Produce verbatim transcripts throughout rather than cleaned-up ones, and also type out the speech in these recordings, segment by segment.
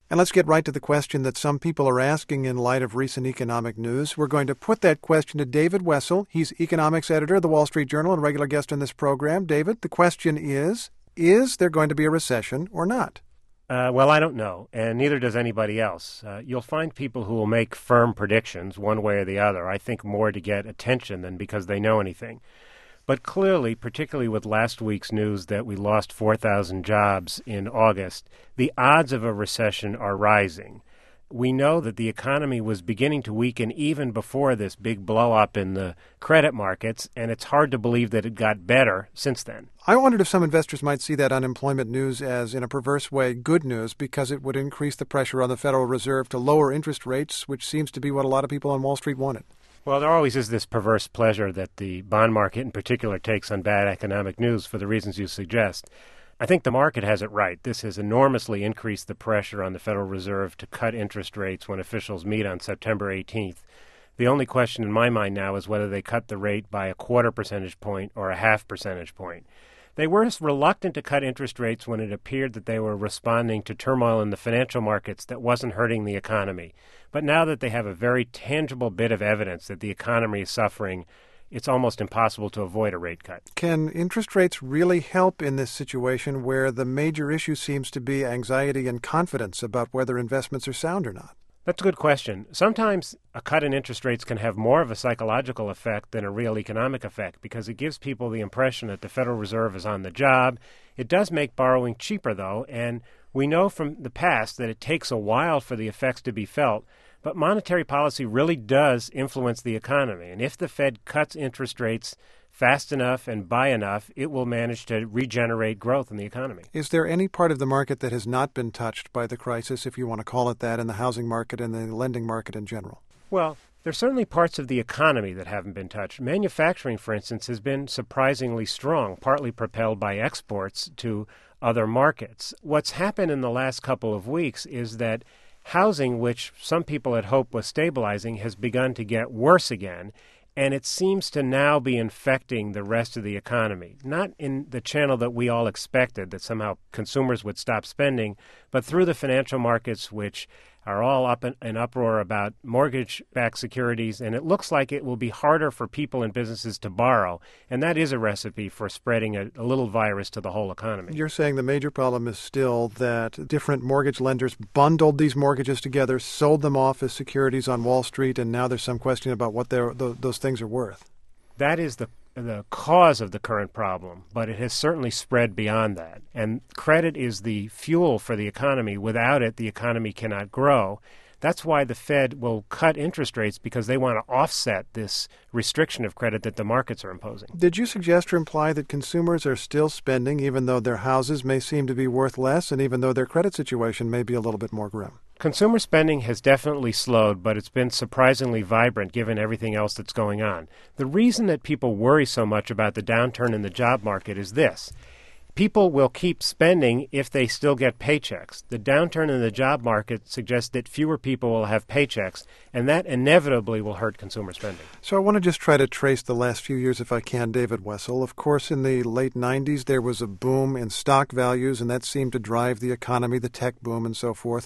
And let's get right to the question that some people are asking in light of recent economic news. We're going to put that question to David Wessel. He's economics editor of the Wall Street Journal and regular guest on this program. David, the question is, is there going to be a recession or not? Uh, well, I don't know, and neither does anybody else. Uh, you'll find people who will make firm predictions one way or the other, I think more to get attention than because they know anything. But clearly, particularly with last week's news that we lost four thousand jobs in August, the odds of a recession are rising. We know that the economy was beginning to weaken even before this big blow-up in the credit markets, and it's hard to believe that it got better since then. I wondered if some investors might see that unemployment news as, in a perverse way, good news because it would increase the pressure on the Federal Reserve to lower interest rates, which seems to be what a lot of people on Wall Street wanted. Well, there always is this perverse pleasure that the bond market in particular takes on bad economic news for the reasons you suggest. I think the market has it right. This has enormously increased the pressure on the Federal Reserve to cut interest rates when officials meet on September eighteenth. The only question in my mind now is whether they cut the rate by a quarter percentage point or a half percentage point. They were reluctant to cut interest rates when it appeared that they were responding to turmoil in the financial markets that wasn't hurting the economy. But now that they have a very tangible bit of evidence that the economy is suffering, it's almost impossible to avoid a rate cut. Can interest rates really help in this situation where the major issue seems to be anxiety and confidence about whether investments are sound or not? That's a good question. Sometimes a cut in interest rates can have more of a psychological effect than a real economic effect because it gives people the impression that the Federal Reserve is on the job. It does make borrowing cheaper, though, and we know from the past that it takes a while for the effects to be felt. But monetary policy really does influence the economy. And if the Fed cuts interest rates fast enough and by enough, it will manage to regenerate growth in the economy. Is there any part of the market that has not been touched by the crisis, if you want to call it that, in the housing market and the lending market in general? Well, there's certainly parts of the economy that haven't been touched. Manufacturing, for instance, has been surprisingly strong, partly propelled by exports to other markets. What's happened in the last couple of weeks is that housing, which some people had hoped was stabilizing, has begun to get worse again, and it seems to now be infecting the rest of the economy. Not in the channel that we all expected, that somehow consumers would stop spending, but through the financial markets, which are all up in an uproar about mortgage-backed securities, and it looks like it will be harder for people and businesses to borrow, and that is a recipe for spreading a, a little virus to the whole economy. You're saying the major problem is still that different mortgage lenders bundled these mortgages together, sold them off as securities on Wall Street, and now there's some question about what those, those things are worth. That is the the cause of the current problem, but it has certainly spread beyond that. And credit is the fuel for the economy. Without it, the economy cannot grow. That's why the Fed will cut interest rates, because they want to offset this restriction of credit that the markets are imposing. Did you suggest or imply that consumers are still spending even though their houses may seem to be worth less and even though their credit situation may be a little bit more grim? Consumer spending has definitely slowed, but it's been surprisingly vibrant given everything else that's going on. The reason that people worry so much about the downturn in the job market is this. People will keep spending if they still get paychecks. The downturn in the job market suggests that fewer people will have paychecks, and that inevitably will hurt consumer spending. So I want to just try to trace the last few years, if I can, David Wessel. Of course, in the late nineties, there was a boom in stock values, and that seemed to drive the economy, the tech boom and so forth.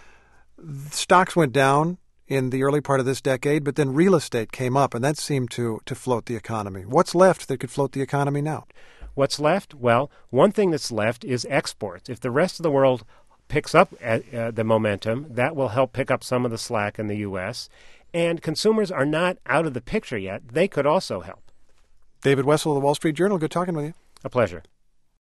Stocks went down in the early part of this decade, but then real estate came up, and that seemed to, to float the economy. What's left that could float the economy now? What's left? Well, one thing that's left is exports. If the rest of the world picks up uh, the momentum, that will help pick up some of the slack in the U S, and consumers are not out of the picture yet. They could also help. David Wessel of the Wall Street Journal, good talking with you. A pleasure.